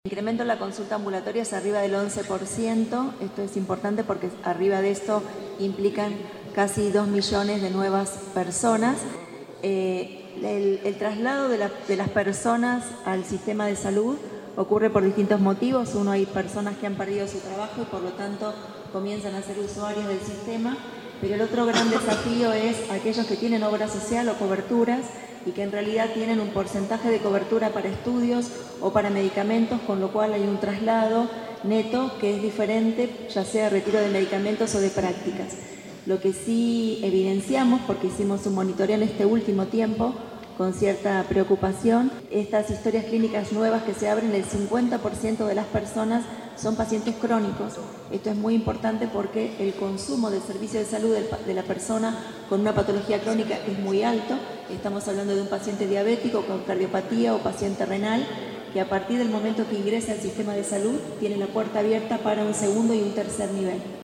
El incremento en la consulta ambulatoria es arriba del 11%. Esto es importante porque arriba de esto implican casi 2 millones de nuevas personas. El traslado de las personas al sistema de salud ocurre por distintos motivos. Uno, hay personas que han perdido su trabajo y por lo tanto comienzan a ser usuarios del sistema. Pero el otro gran desafío es aquellos que tienen obra social o coberturas y que en realidad tienen un porcentaje de cobertura para estudios o para medicamentos, con lo cual hay un traslado neto que es diferente, ya sea retiro de medicamentos o de prácticas. Lo que sí evidenciamos, porque hicimos un monitoreo en este último tiempo, con cierta preocupación, estas historias clínicas nuevas que se abren, el 50% de las personas son pacientes crónicos. Esto es muy importante porque el consumo del servicio de salud de la persona con una patología crónica es muy alto. Estamos hablando de un paciente diabético con cardiopatía o paciente renal, que a partir del momento que ingresa al sistema de salud tiene la puerta abierta para un segundo y un tercer nivel.